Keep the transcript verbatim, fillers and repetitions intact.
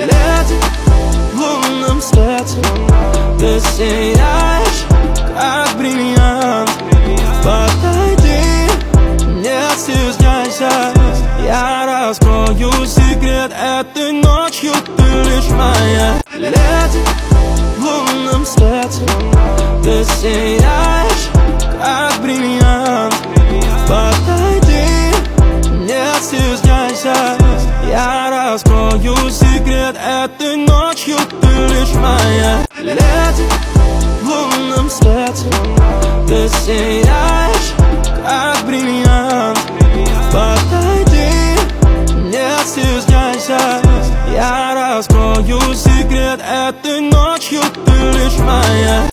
Леди, в лунном свете ты сияешь, как бриллиант. Подойди, не стесняйся, я раскрою секрет этой ночью, ты лишь моя. Леди, в лунном свете ты сияешь, как бриллиант. Подойди, не стесняйся, я раскрою секрет этой ночью, ты лишь моя. Леди, в лунном свете ты сияешь, как бриллиант. Подойди, не стесняйся, я раскрою секрет этой ночью, ты лишь моя.